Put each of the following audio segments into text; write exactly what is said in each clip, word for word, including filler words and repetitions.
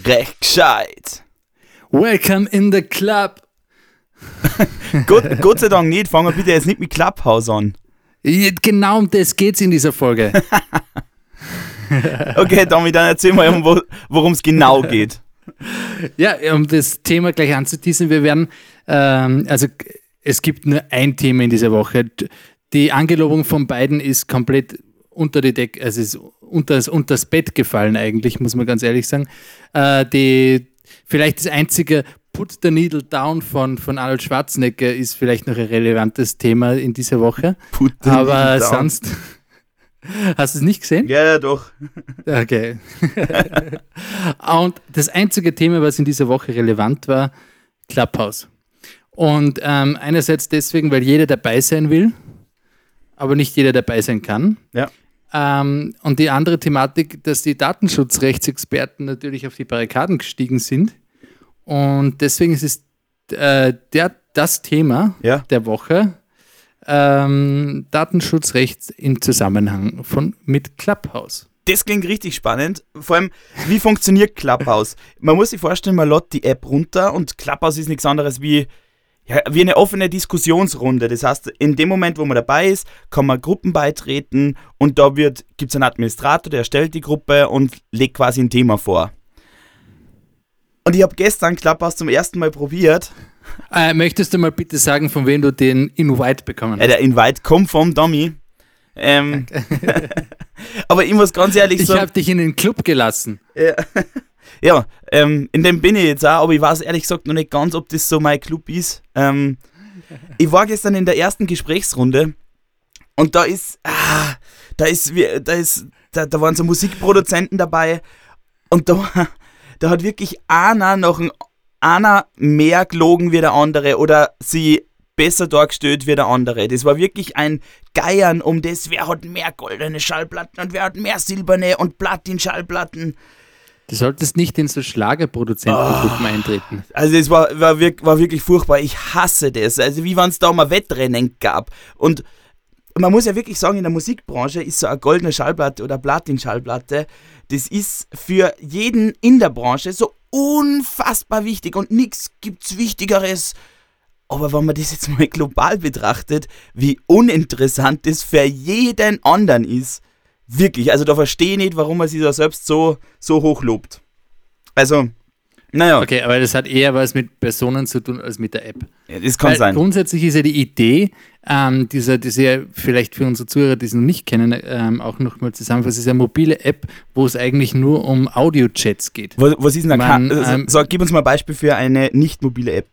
recht gescheit. Welcome in the club. Gott, Gott sei Dank nicht, fangen wir bitte jetzt nicht mit Clubhouse an. Genau um das geht's in dieser Folge. Okay, Tommy, dann erzähl mal, worum es genau geht. Ja, um das Thema gleich anzuteasen, wir werden, ähm, also es gibt nur ein Thema in dieser Woche. Die Angelobung von beiden ist komplett unter die Decke, also ist unter das, unter das Bett gefallen eigentlich, muss man ganz ehrlich sagen. Äh, die, vielleicht das einzige Put the Needle Down von, von Arnold Schwarzenegger ist vielleicht noch ein relevantes Thema in dieser Woche. Put the Aber Needle down. Sonst... Hast du es nicht gesehen? Ja, ja, doch. Okay. Und das einzige Thema, was in dieser Woche relevant war, Clubhouse. Und ähm, einerseits deswegen, weil jeder dabei sein will, aber nicht jeder dabei sein kann. Ja. Ähm, und die andere Thematik, dass die Datenschutzrechtsexperten natürlich auf die Barrikaden gestiegen sind. Und deswegen ist es äh, der, das Thema Ja. der Woche, ähm, Datenschutzrecht im Zusammenhang von, mit Clubhouse. Das klingt richtig spannend. Vor allem, wie funktioniert Clubhouse? Man muss sich vorstellen, man lädt die App runter und Clubhouse ist nichts anderes wie, ja, wie eine offene Diskussionsrunde. Das heißt, in dem Moment, wo man dabei ist, kann man Gruppen beitreten und da gibt es einen Administrator, der erstellt die Gruppe und legt quasi ein Thema vor. Und ich habe gestern Clubhouse zum ersten Mal probiert. Äh, möchtest du mal bitte sagen, von wem du den Invite bekommen hast? Ja, der Invite kommt vom Dummy. Ähm, aber ich muss ganz ehrlich ich sagen... Ich habe dich in den Club gelassen. Ja, ja ähm, in dem bin ich jetzt auch, aber ich weiß ehrlich gesagt noch nicht ganz, ob das so mein Club ist. Ähm, ich war gestern in der ersten Gesprächsrunde und da ist... Ah, da ist... Da, ist da, da waren so Musikproduzenten dabei und da, da hat wirklich einer noch ein... einer mehr gelogen wie der andere oder sie besser dargestellt wie der andere. Das war wirklich ein Geiern um das, wer hat mehr goldene Schallplatten und wer hat mehr silberne und Platin-Schallplatten. Du solltest nicht in so Schlagerproduzentengruppen oh, eintreten. Also es war, war, war wirklich furchtbar. Ich hasse das. Also wie wenn es da mal Wettrennen gab. Und man muss ja wirklich sagen, in der Musikbranche ist so eine goldene Schallplatte oder Platin-Schallplatte, das ist für jeden in der Branche so unfassbar wichtig und nichts gibt's Wichtigeres. Aber wenn man das jetzt mal global betrachtet, wie uninteressant das für jeden anderen ist, wirklich, also da verstehe ich nicht, warum man sich da selbst so, so hoch lobt. Also, naja. Okay, aber das hat eher was mit Personen zu tun als mit der App. Ja, das kann Weil sein. Grundsätzlich ist ja die Idee, ähm, dieser, diese vielleicht für unsere Zuhörer, die es noch nicht kennen, ähm, auch nochmal zusammenfassen, ist eine mobile App, wo es eigentlich nur um Audio-Chats geht. Was, was ist denn da? Man, ähm, so, gib uns mal ein Beispiel für eine nicht mobile App.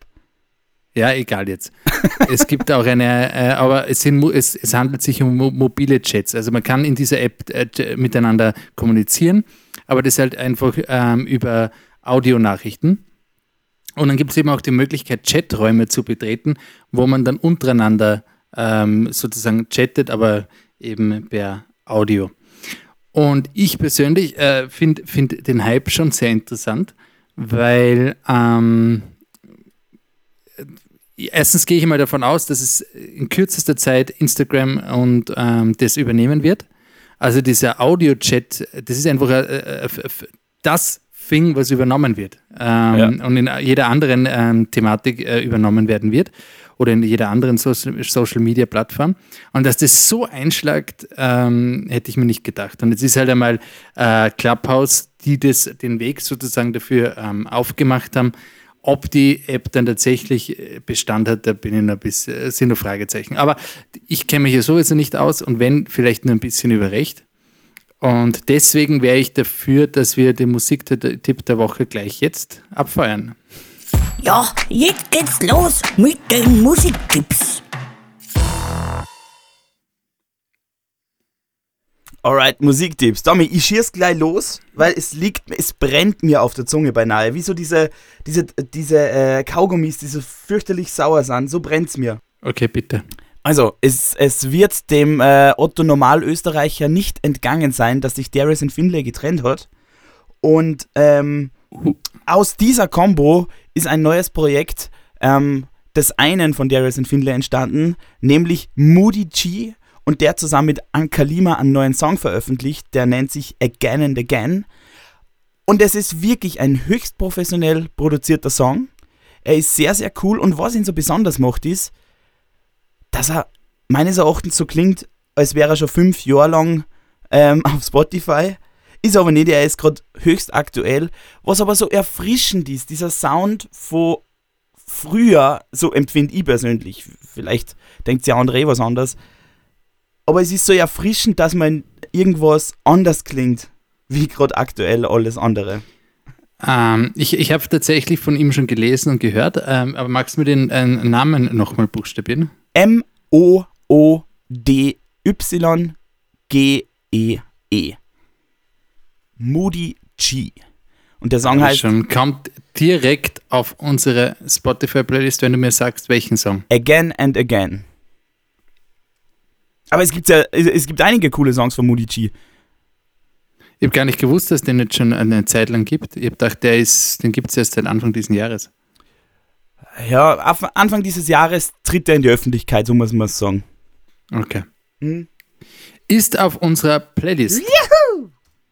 Ja, egal jetzt. Es gibt auch eine, äh, aber es, sind, es, es handelt sich um mo- mobile Chats. Also man kann in dieser App äh, miteinander kommunizieren, aber das halt einfach ähm, über Audionachrichten. Und dann gibt es eben auch die Möglichkeit, Chaträume zu betreten, wo man dann untereinander ähm, sozusagen chattet, aber eben per Audio. Und ich persönlich äh, finde find den Hype schon sehr interessant, weil ähm, erstens gehe ich mal davon aus, dass es in kürzester Zeit Instagram und ähm, das übernehmen wird. Also dieser Audio-Chat, das ist einfach äh, äh, das Thing, was übernommen wird ähm, ja. und in jeder anderen ähm, Thematik äh, übernommen werden wird oder in jeder anderen so- Social-Media-Plattform. Und dass das so einschlägt, ähm, hätte ich mir nicht gedacht. Und jetzt ist halt einmal äh, Clubhouse, die das, den Weg sozusagen dafür ähm, aufgemacht haben. Ob die App dann tatsächlich Bestand hat, da bin ich noch ein bisschen, sind noch Fragezeichen. Aber ich kenne mich ja sowieso nicht aus und wenn, vielleicht nur ein bisschen überrecht. Und deswegen wäre ich dafür, dass wir den Musiktipp der Woche gleich jetzt abfeuern. Ja, jetzt geht's los mit den Musiktipps. Alright, Musiktipps. Tommy, ich schieß gleich los, weil es liegt, es brennt mir auf der Zunge beinahe. Wie so diese, diese, diese äh, Kaugummis, die so fürchterlich sauer sind, so brennt's mir. Okay, bitte. Also, es, es wird dem äh, Otto Normalösterreicher nicht entgangen sein, dass sich Darius und Finlay getrennt hat. Und ähm, aus dieser Combo ist ein neues Projekt ähm, des einen von Darius und Finlay entstanden, nämlich Moody G. Und der zusammen mit Ankalima einen neuen Song veröffentlicht, der nennt sich Again and Again. Und es ist wirklich ein höchst professionell produzierter Song. Er ist sehr, sehr cool. Und was ihn so besonders macht, ist, dass er meines Erachtens so klingt, als wäre er schon fünf Jahre lang ähm, auf Spotify. Ist aber nicht, er ist gerade höchst aktuell. Was aber so erfrischend ist, dieser Sound von früher, so empfinde ich persönlich. Vielleicht denkt sich André was anderes. Aber es ist so erfrischend, dass man irgendwas anders klingt, wie gerade aktuell alles andere. Ähm, ich ich habe tatsächlich von ihm schon gelesen und gehört, ähm, aber magst du mir den äh, Namen nochmal buchstabieren? M O O D Y G E E. Moody G. Und der Song Ja, heißt schon kommt direkt auf unsere Spotify-Playlist, wenn du mir sagst, welchen Song. Again and Again. Aber es gibt ja, es gibt einige coole Songs von Moody G. Ich habe gar nicht gewusst, dass es den jetzt schon eine Zeit lang gibt. Ich habe gedacht, der ist, den gibt es erst seit Anfang dieses Jahres. Ja, auf Anfang dieses Jahres tritt er in die Öffentlichkeit, so muss man es sagen. Okay. Hm? Ist auf unserer Playlist. Juhu!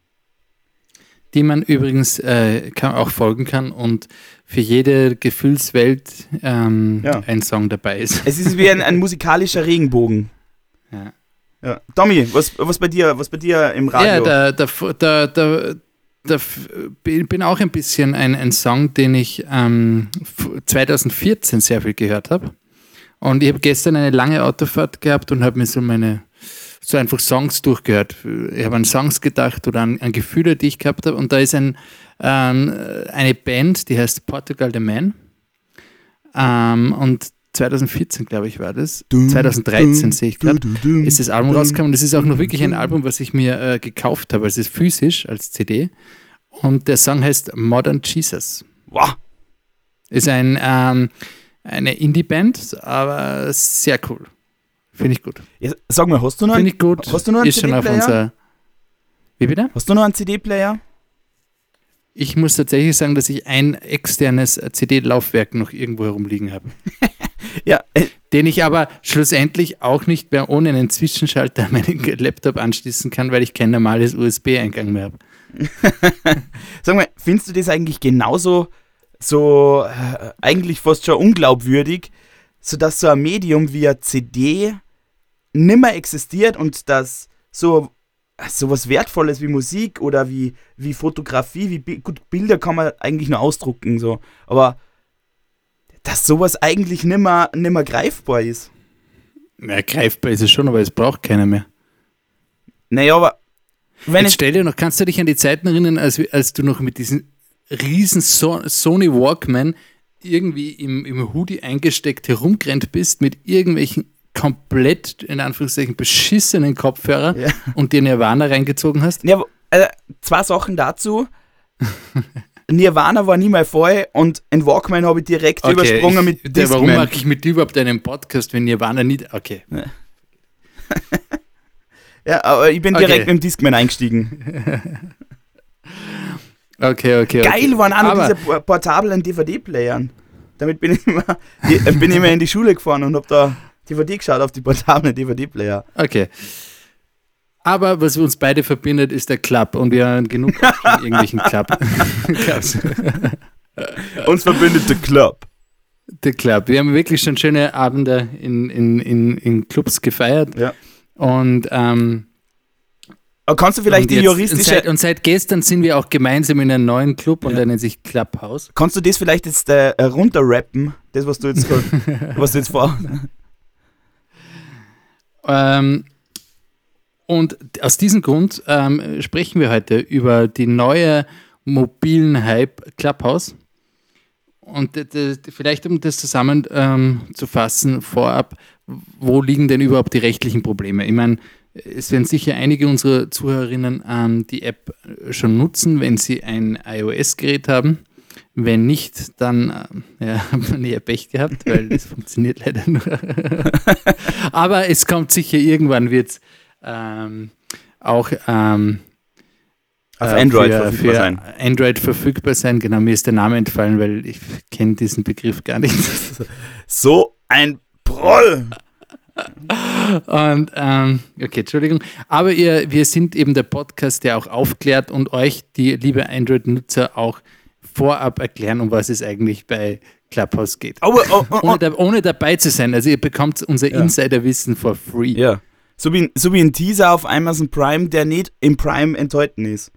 Die man übrigens äh, kann, auch folgen kann und für jede Gefühlswelt ähm, Ja. ein Song dabei ist. Es ist wie ein, ein musikalischer Regenbogen. Ja. Ja. Tommy, was, was, bei dir, was bei dir im Ja, Radio? da, da, da, da, da bin auch ein bisschen ein, ein Song, den ich ähm, zwanzig vierzehn sehr viel gehört habe. Und ich habe gestern eine lange Autofahrt gehabt und habe mir so meine, so einfach Songs durchgehört. Ich habe an Songs gedacht oder an, an Gefühle, die ich gehabt habe. Und da ist ein, ähm, eine Band, die heißt Portugal the Man. Ähm, und zwanzig vierzehn, glaube ich, war das. zwanzig dreizehn sehe ich gerade, ist das Album rausgekommen. Und das ist auch noch wirklich ein Album, was ich mir äh, gekauft habe. Es ist physisch als C D. Und der Song heißt Modern Jesus. Wow. Ist ein, ähm, eine Indie-Band, aber sehr cool. Finde ich gut. Ja, sag mal, hast du noch Finde einen, ich gut. hast du noch einen ist schon auf C D-Player? unserer. Wie bitte? Hast du noch einen C D-Player? Ich muss tatsächlich sagen, dass ich ein externes C D-Laufwerk noch irgendwo herumliegen habe. Ja, äh, Den ich aber schlussendlich auch nicht mehr ohne einen Zwischenschalter an meinen Laptop anschließen kann, weil ich kein normales U S B-Eingang mehr habe. sag mal, findest du das eigentlich genauso, so äh, eigentlich fast schon unglaubwürdig, sodass so ein Medium wie ein C D nimmer existiert und dass so, so was Wertvolles wie Musik oder wie, wie Fotografie, wie Bi- gut, Bilder kann man eigentlich nur ausdrucken, so, aber dass sowas eigentlich nimmer, nimmer greifbar ist. Ja, greifbar ist es schon, aber es braucht keiner mehr. Naja, aber wenn Jetzt es stell dir noch, kannst du dich an die Zeiten erinnern, als, als du noch mit diesem riesen so Sony Walkman irgendwie im, im Hoodie eingesteckt herumgerannt bist mit irgendwelchen komplett, in Anführungszeichen, beschissenen Kopfhörer Ja. und dir Nirvana reingezogen hast? Ja, äh, zwei Sachen dazu. Nirvana war nie mein Fall und in Walkman habe ich direkt übersprungen ich, mit der, Warum Discman. mache ich mit dir überhaupt einen Podcast, wenn Nirvana nicht... Okay. Ja, aber ich bin Okay. direkt mit dem Discman eingestiegen. Okay, okay. Geil okay. waren auch noch Aber- diese por- portablen D V D-Playern. Damit bin ich immer, die, äh, bin ich immer in die Schule gefahren und habe da D V D geschaut auf die portablen D V D-Player. Okay. Aber was uns beide verbindet, ist der Club. Und wir haben genug von irgendwelchen Club. Clubs. Uns verbindet der Club. Der Club. Wir haben wirklich schon schöne Abende in, in, in, in Clubs gefeiert. Ja. Und, ähm, Aber kannst du vielleicht und, die jetzt, und, juristische, seit, und seit gestern sind wir auch gemeinsam in einem neuen Club und der nennt sich Clubhouse. kannst du das vielleicht jetzt äh, runterrappen? Das, was du jetzt, grad- was du jetzt vor. Ähm, und aus diesem Grund ähm, sprechen wir heute über die neue mobilen Hype Clubhouse. Und d- d- vielleicht, um das zusammenzufassen, ähm, zu fassen, vorab, wo liegen denn überhaupt die rechtlichen Probleme? Ich meine, es werden sicher einige unserer Zuhörerinnen ähm, die App schon nutzen, wenn sie ein iOS-Gerät haben. Wenn nicht, dann äh, ja, hat man eher Pech gehabt, weil das funktioniert leider nur. Aber es kommt sicher, irgendwann wird es ähm, auch ähm, Auf äh, Android für, verfügbar für sein. Android verfügbar sein. Genau, mir ist der Name entfallen, weil ich kenne diesen Begriff gar nicht. So ein Proll! Und, ähm, okay, Entschuldigung. Aber ihr, wir sind eben der Podcast, der auch aufklärt und euch, die liebe Android-Nutzer, auch vorab erklären, um was es eigentlich bei Clubhouse geht. Oh, oh, oh, oh. Ohne, da, ohne dabei zu sein. Also ihr bekommt unser Ja. Insiderwissen for free. Ja. So wie, so wie ein Teaser auf Amazon Prime, der nicht im Prime enthalten ist.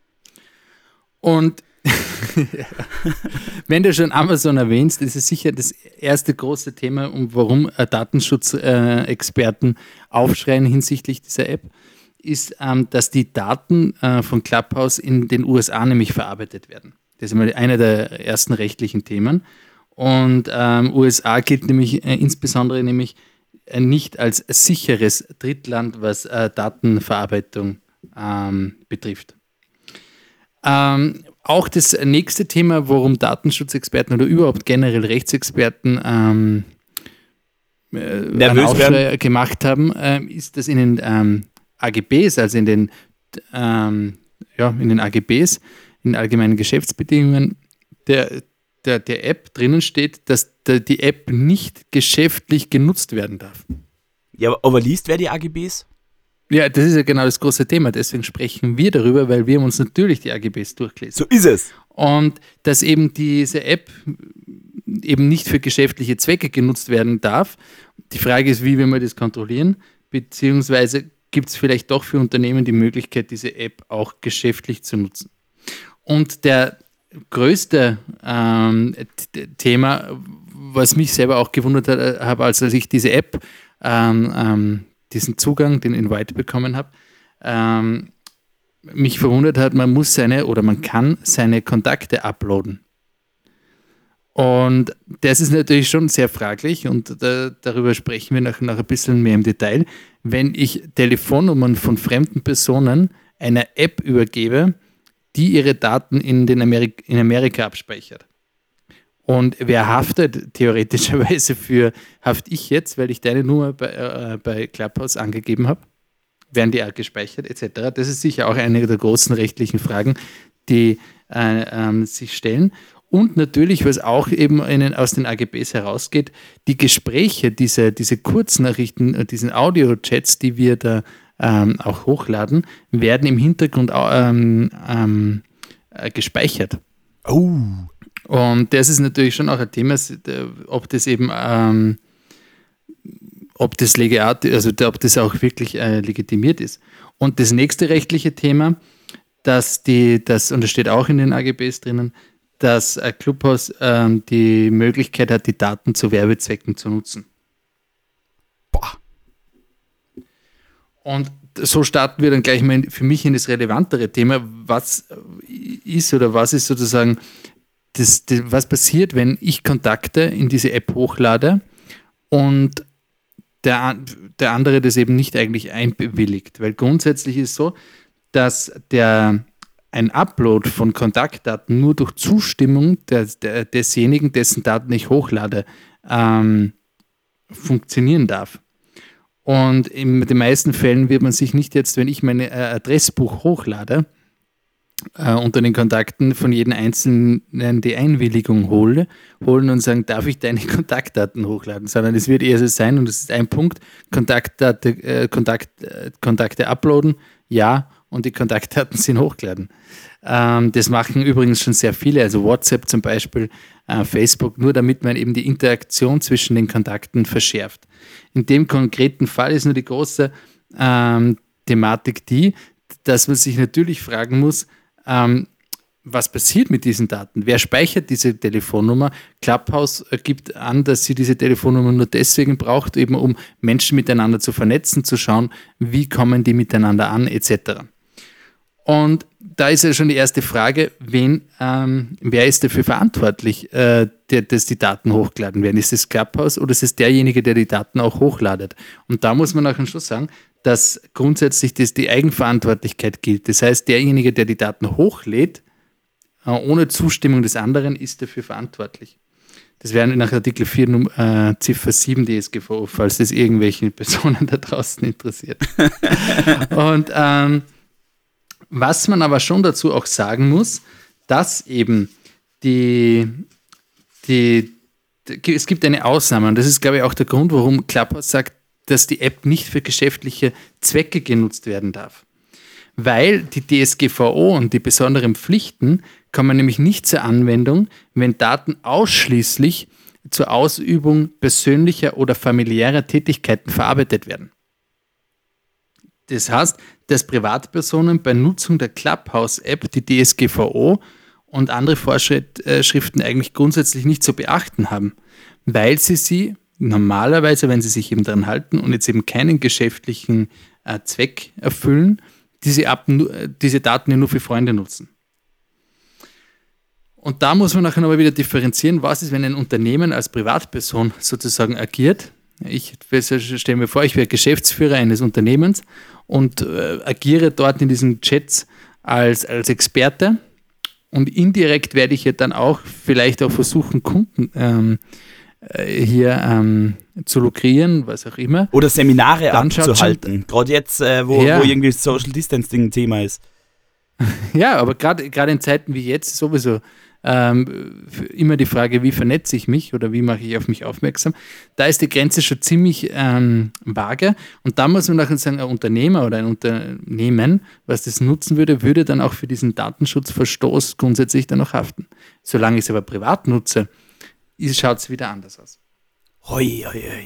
Und wenn du schon Amazon erwähnst, ist es sicher das erste große Thema, um warum äh, Datenschutzexperten äh, aufschreien hinsichtlich dieser App, ist, ähm, dass die Daten äh, von Clubhouse in den U S A nämlich verarbeitet werden. Das ist mal einer der ersten rechtlichen Themen. Und ähm, U S A gilt nämlich äh, insbesondere nämlich äh, nicht als sicheres Drittland, was äh, Datenverarbeitung ähm, betrifft. Ähm, auch das nächste Thema, worum Datenschutzexperten oder überhaupt generell Rechtsexperten ähm, äh, einen Nervös Aufschrei werden. gemacht haben, ähm, ist, dass in den ähm, A G Bs, also in den, ähm, ja, in den A G Bs, in den allgemeinen Geschäftsbedingungen der, der, der App drinnen steht, dass der, die App nicht geschäftlich genutzt werden darf. Ja, aber liest wer die A G Bs? Ja, das ist ja genau das große Thema. Deswegen sprechen wir darüber, weil wir haben uns natürlich die A G Bs durchgelesen. So ist es. Und dass eben diese App eben nicht für geschäftliche Zwecke genutzt werden darf. Die Frage ist, wie wir mal das kontrollieren, beziehungsweise gibt es vielleicht doch für Unternehmen die Möglichkeit, diese App auch geschäftlich zu nutzen. Und der größte ähm, t- Thema, was mich selber auch gewundert hat, habe, als ich diese App, ähm, ähm, diesen Zugang, den Invite bekommen habe, ähm, mich verwundert hat, man muss seine oder man kann seine Kontakte uploaden. Und das ist natürlich schon sehr fraglich und da, darüber sprechen wir nach, nach ein bisschen mehr im Detail. Wenn ich Telefonnummern von fremden Personen einer App übergebe, die ihre Daten in, den Amerik- in Amerika abspeichert. Und wer haftet theoretischerweise für, haft ich jetzt, weil ich deine Nummer bei, äh, bei Clubhouse angegeben habe? Werden die auch gespeichert et cetera? Das ist sicher auch eine der großen rechtlichen Fragen, die äh, ähm, sich stellen. Und natürlich, was auch eben in den, aus den A G Bs herausgeht, die Gespräche, diese, diese Kurznachrichten, diese Audio-Chats, die wir da ähm, auch hochladen, werden im Hintergrund ähm, ähm, äh, gespeichert. Oh. Und das ist natürlich schon auch ein Thema, ob das eben, ähm, ob das legat, also ob das auch wirklich äh, legitimiert ist. Und das nächste rechtliche Thema, dass die, das, und das steht auch in den A G Bs drinnen, dass ein Clubhouse ähm, die Möglichkeit hat, die Daten zu Werbezwecken zu nutzen. Boah. Und so starten wir dann gleich mal in, für mich in das relevantere Thema. Was ist oder was ist sozusagen das, das, was passiert, wenn ich Kontakte in diese App hochlade und der, der andere das eben nicht eigentlich einwilligt? Weil grundsätzlich ist es so, dass der ein Upload von Kontaktdaten nur durch Zustimmung der, der, desjenigen, dessen Daten ich hochlade, ähm, funktionieren darf. Und in den meisten Fällen wird man sich nicht jetzt, wenn ich mein äh, Adressbuch hochlade, äh, unter den Kontakten von jedem Einzelnen die Einwilligung hole, holen und sagen, darf ich deine Kontaktdaten hochladen, sondern es wird eher so sein, und das ist ein Punkt, Kontaktdate, äh, Kontakt, äh, Kontakte uploaden, ja, und die Kontaktdaten sind hochgeladen. Ähm, das machen übrigens schon sehr viele, also WhatsApp zum Beispiel, äh, Facebook, nur damit man eben die Interaktion zwischen den Kontakten verschärft. In dem konkreten Fall ist nur die große ähm, Thematik die, dass man sich natürlich fragen muss, ähm, was passiert mit diesen Daten? Wer speichert diese Telefonnummer? Clubhouse gibt an, dass sie diese Telefonnummer nur deswegen braucht, eben um Menschen miteinander zu vernetzen, zu schauen, wie kommen die miteinander an, et cetera. Und da ist ja schon die erste Frage, wen, ähm, wer ist dafür verantwortlich, äh, der, dass die Daten hochgeladen werden? Ist es Clubhouse oder ist es derjenige, der die Daten auch hochladet? Und da muss man auch schon sagen, dass grundsätzlich das die Eigenverantwortlichkeit gilt. Das heißt, derjenige, der die Daten hochlädt, äh, ohne Zustimmung des anderen, ist dafür verantwortlich. Das wäre nach Artikel vier äh, Ziffer sieben D S G V, falls das irgendwelche Personen da draußen interessiert. Und ähm, was man aber schon dazu auch sagen muss, dass eben die, die, die, es gibt eine Ausnahme, und das ist, glaube ich, auch der Grund, warum Clubhouse sagt, dass die App nicht für geschäftliche Zwecke genutzt werden darf. Weil die D S G V O und die besonderen Pflichten kommen nämlich nicht zur Anwendung, wenn Daten ausschließlich zur Ausübung persönlicher oder familiärer Tätigkeiten verarbeitet werden. Das heißt, dass Privatpersonen bei Nutzung der Clubhouse-App die D S G V O und andere Vorschriften eigentlich grundsätzlich nicht zu beachten haben, weil sie sie normalerweise, wenn sie sich eben daran halten und jetzt eben keinen geschäftlichen äh, Zweck erfüllen, diese, App, diese Daten ja nur für Freunde nutzen. Und da muss man nachher aber wieder differenzieren, was ist, wenn ein Unternehmen als Privatperson sozusagen agiert. Ich stelle mir vor, ich wäre Geschäftsführer eines Unternehmens und äh, agiere dort in diesen Chats als, als Experte. Und indirekt werde ich ja dann auch vielleicht auch versuchen, Kunden ähm, hier ähm, zu lukrieren, was auch immer. Oder Seminare Dann schaut abzuhalten. Gerade jetzt, äh, wo, Ja. wo irgendwie Social Distancing ein Thema ist. Ja, aber gerade gerade in Zeiten wie jetzt sowieso ähm, immer die Frage, wie vernetze ich mich oder wie mache ich auf mich aufmerksam. Da ist die Grenze schon ziemlich ähm, vage und da muss man nachher sagen, ein Unternehmer oder ein Unternehmen, was das nutzen würde, würde dann auch für diesen Datenschutzverstoß grundsätzlich dann auch haften. Solange ich es aber privat nutze, schaut es wieder anders aus. Hoi, hoi, hoi.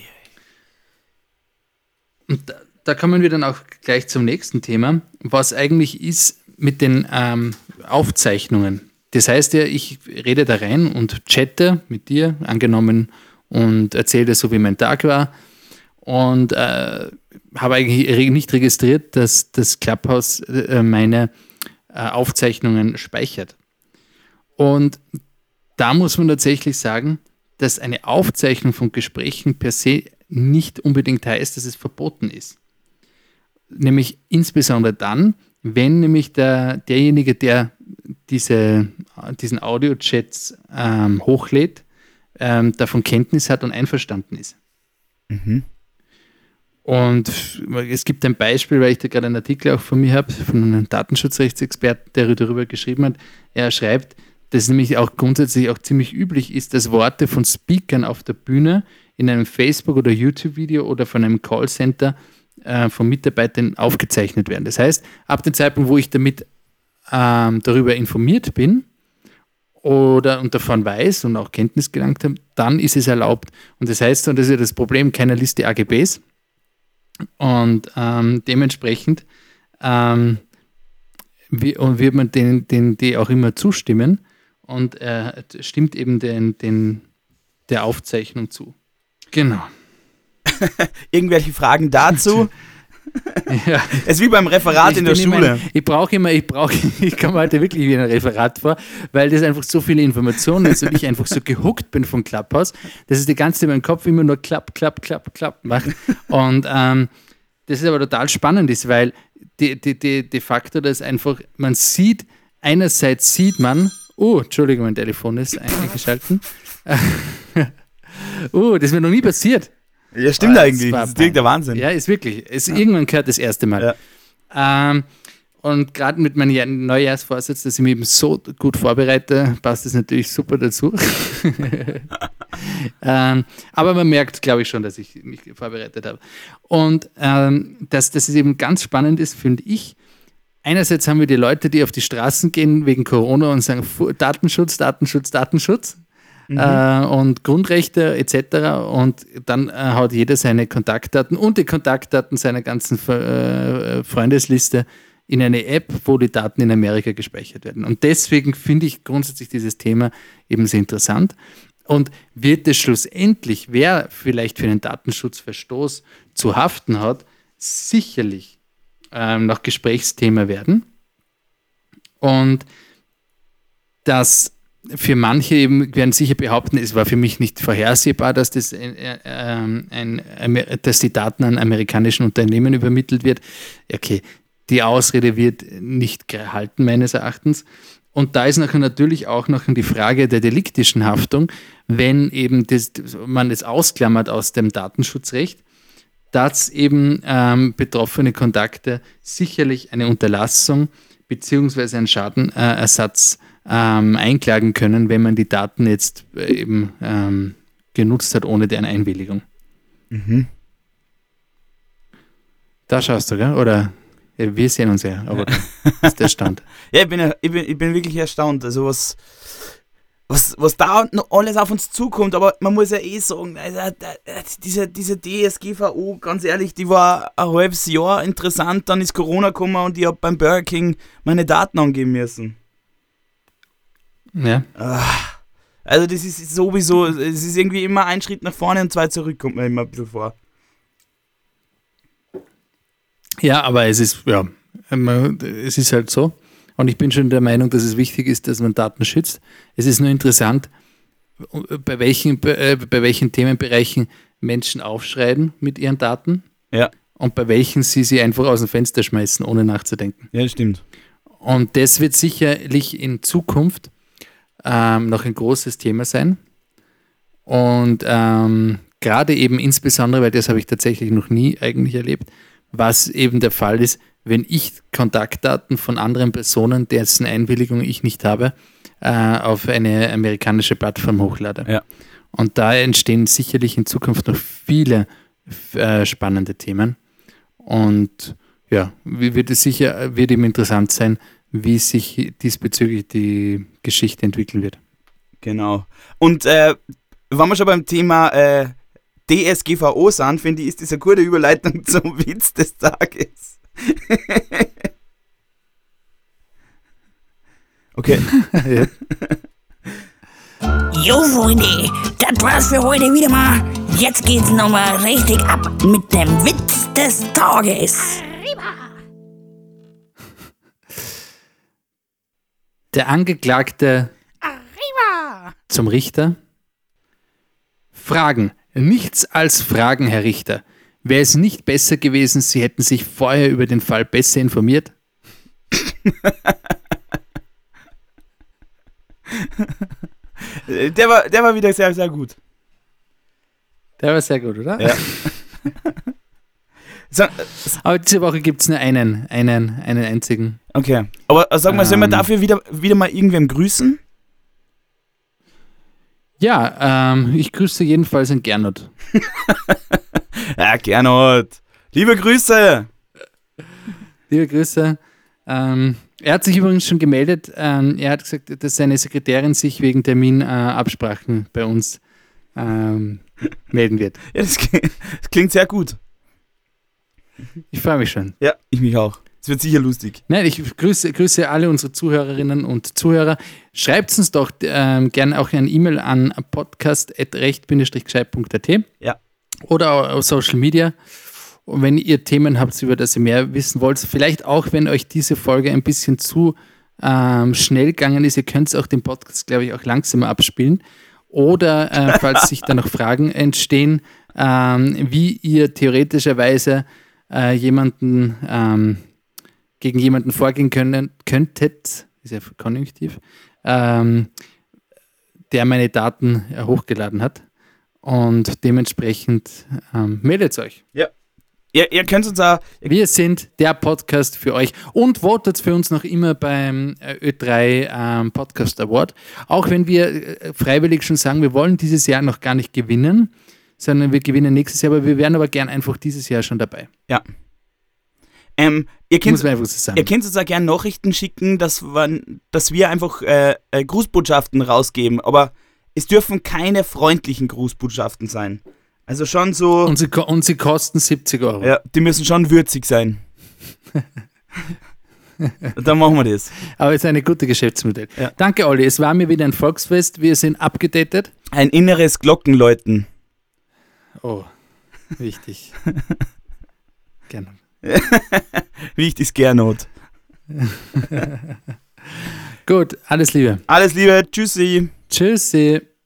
Und da, da kommen wir dann auch gleich zum nächsten Thema, was eigentlich ist mit den ähm, Aufzeichnungen. Das heißt ja, ich rede da rein und chatte mit dir, angenommen, und erzähle so, wie mein Tag war und äh, habe eigentlich nicht registriert, dass das Clubhouse äh, meine äh, Aufzeichnungen speichert. Und da muss man tatsächlich sagen, dass eine Aufzeichnung von Gesprächen per se nicht unbedingt heißt, dass es verboten ist. Nämlich insbesondere dann, wenn nämlich der, derjenige, der diese, diesen Audio-Chats ähm, hochlädt, ähm, davon Kenntnis hat und einverstanden ist. Mhm. Und es gibt ein Beispiel, weil ich da gerade einen Artikel auch von mir habe, von einem Datenschutzrechtsexperten, der darüber geschrieben hat. Er schreibt, dass es nämlich auch grundsätzlich auch ziemlich üblich ist, dass Worte von Speakern auf der Bühne in einem Facebook- oder YouTube-Video oder von einem Callcenter äh, von Mitarbeitern aufgezeichnet werden. Das heißt, ab dem Zeitpunkt, wo ich damit ähm, darüber informiert bin oder und davon weiß und auch Kenntnis gelangt habe, dann ist es erlaubt. Und das heißt, und das ist ja das Problem, keiner liest die A G Bs und ähm, dementsprechend ähm, wie, und wird man denen, denen die auch immer zustimmen und äh, stimmt eben den, den, der Aufzeichnung zu. Genau. Irgendwelche Fragen dazu? Ja. Es ist wie beim Referat Ich in der bin Schule. immer- Ich brauche immer, ich brauche, ich komme heute wirklich wie ein Referat vor, weil das einfach so viele Informationen ist und ich einfach so gehuckt bin vom Clubhouse, dass es die ganze Zeit in meinem Kopf immer nur klapp, klapp, klapp, klapp macht. Und ähm, das ist aber total spannend ist, weil de, de, de, de facto das einfach, man sieht, einerseits sieht man, oh, Entschuldigung, mein Telefon ist eingeschaltet. Oh, das ist mir noch nie passiert. Ja, stimmt Ah, eigentlich. war Das ist direkt der Wahnsinn. Ja, ist wirklich. Es, Irgendwann gehört das erste Mal. Ähm, und gerade mit meinem Jahr- Neujahrsvorsatz, dass ich mich eben so gut vorbereite, passt das natürlich super dazu. ähm, aber man merkt, glaube ich, schon, dass ich mich vorbereitet habe. Und ähm, dass das eben ganz spannend ist, finde ich. Einerseits haben wir die Leute, die auf die Straßen gehen wegen Corona und sagen, Fu- Datenschutz, Datenschutz, Datenschutz. Äh, und Grundrechte et cetera. Und dann äh, haut jeder seine Kontaktdaten und die Kontaktdaten seiner ganzen äh, Freundesliste in eine App, wo die Daten in Amerika gespeichert werden. Und deswegen finde ich grundsätzlich dieses Thema eben sehr interessant. Und wird es schlussendlich, wer vielleicht für einen Datenschutzverstoß zu haften hat, sicherlich ähm, noch Gesprächsthema werden. Und das für manche eben werden sicher behaupten, es war für mich nicht vorhersehbar, dass, das ein, ein, ein, dass die Daten an amerikanischen Unternehmen übermittelt wird. Okay, die Ausrede wird nicht gehalten, meines Erachtens. Und da ist nachher natürlich auch noch die Frage der deliktischen Haftung, wenn eben das, man es ausklammert aus dem Datenschutzrecht, dass eben ähm, betroffene Kontakte sicherlich eine Unterlassung beziehungsweise einen Schadenersatz ähm, einklagen können, wenn man die Daten jetzt äh, eben ähm, genutzt hat, ohne deren Einwilligung. Mhm. Da schaust du, gell? Oder ja, wir sehen uns ja, aber das ist der Stand. Ja, ich bin, ich, bin, ich bin wirklich erstaunt, also was, was, was da noch alles auf uns zukommt, aber man muss ja eh sagen, also, diese, diese D S G V O, ganz ehrlich, die war ein halbes Jahr interessant, dann ist Corona gekommen und ich habe beim Burger King meine Daten angeben müssen. Ja. Also das ist sowieso, es ist irgendwie immer ein Schritt nach vorne und zwei zurück, kommt mir immer ein bisschen vor. Ja, aber es ist, ja, es ist halt so. Und ich bin schon der Meinung, dass es wichtig ist, dass man Daten schützt. Es ist nur interessant, bei welchen, bei, bei welchen Themenbereichen Menschen aufschreien mit ihren Daten Ja. und bei welchen sie sie einfach aus dem Fenster schmeißen, ohne nachzudenken. Ja, das stimmt. Und das wird sicherlich in Zukunft ähm, noch ein großes Thema sein. Und ähm, gerade eben insbesondere, weil das habe ich tatsächlich noch nie eigentlich erlebt, was eben der Fall ist, wenn ich Kontaktdaten von anderen Personen, dessen Einwilligung ich nicht habe, äh, auf eine amerikanische Plattform hochlade. Ja. Und da entstehen sicherlich in Zukunft noch viele äh, spannende Themen. Und ja, wird es sicher, wird eben interessant sein, wie sich diesbezüglich die Geschichte entwickeln wird. Genau. Und äh, wenn wir schon beim Thema äh, D S G V O sind, finde ich, ist das eine gute Überleitung zum Witz des Tages. Okay. Ja. Jo, Freunde, das war's für heute wieder mal. Jetzt geht's nochmal richtig ab mit dem Witz des Tages. Der Angeklagte Arriba! zum Richter. Fragen. Nichts als Fragen, Herr Richter. Wäre es nicht besser gewesen, Sie hätten sich vorher über den Fall besser informiert? Der war, der war wieder sehr, sehr gut. Der war sehr gut, oder? Ja. So, Aber diese Woche gibt es nur einen, einen, einen einzigen. okay. Aber sag mal, sollen wir Ähm. dafür wieder, wieder mal irgendwem grüßen? Ja, ähm, ich grüße jedenfalls in Gernot. Ja, Gernot. Liebe Grüße. Liebe Grüße. Ähm, er hat sich übrigens schon gemeldet. Ähm, er hat gesagt, dass seine Sekretärin sich wegen Terminabsprachen äh, bei uns ähm, melden wird. Ja, das, das klingt sehr gut. Ich freue mich schon. Ja, ich mich auch. Es wird sicher lustig. Nein, ich grüße, grüße alle unsere Zuhörerinnen und Zuhörer. Schreibt uns doch ähm, gerne auch eine E-Mail an podcast at recht gescheit punkt at Ja. oder auf Social Media. Und wenn ihr Themen habt, über das ihr mehr wissen wollt, vielleicht auch, wenn euch diese Folge ein bisschen zu ähm, schnell gegangen ist, ihr könnt auch den Podcast, glaube ich, auch langsamer abspielen. Oder äh, falls sich da noch Fragen entstehen, ähm, wie ihr theoretischerweise äh, jemanden ähm, gegen jemanden vorgehen können, könntet, ist ja konjunktiv, ähm, der meine Daten äh, hochgeladen hat. Und dementsprechend ähm, meldet euch. Ja. Ihr, ihr könnt uns auch. Wir sind der Podcast für euch und votet für uns noch immer beim Ö drei ähm, Podcast Award. Auch wenn wir äh, freiwillig schon sagen, wir wollen dieses Jahr noch gar nicht gewinnen, sondern wir gewinnen nächstes Jahr, aber wir wären aber gern einfach dieses Jahr schon dabei. Ja. Ähm, ihr könnt, Muss man einfach so sagen. ihr könnt uns auch gerne Nachrichten schicken, dass, wir, dass wir einfach äh, äh, Grußbotschaften rausgeben, aber es dürfen keine freundlichen Grußbotschaften sein. Also schon so. Und sie, und sie kosten siebzig Euro. Ja, die müssen schon würzig sein. Dann machen wir das. Aber es ist ein gutes Geschäftsmodell. Ja. Danke, Olli. Es war mir wieder ein Volksfest. Wir sind abgedatet. Ein inneres Glockenläuten. Oh, wichtig. Gerne. Wichtig ist Gernot. Gut, alles Liebe. Alles Liebe, tschüssi. Tschüssi.